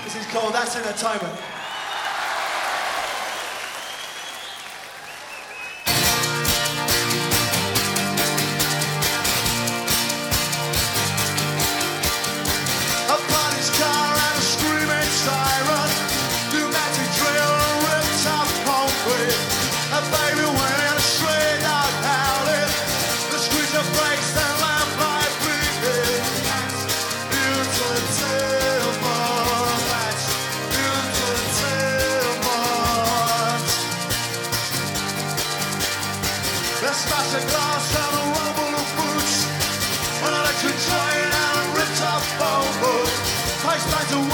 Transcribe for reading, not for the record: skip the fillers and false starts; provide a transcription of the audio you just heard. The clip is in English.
This is called That's Entertainment. A police car and a screaming siren, pneumatic drill and ripped up concrete. A baby went in a stray dog howling, the screecher breaks and lamplight bleeding. Let's smash a glass and a rumble of boots, an electric train and a ripped up phone book. Takes back to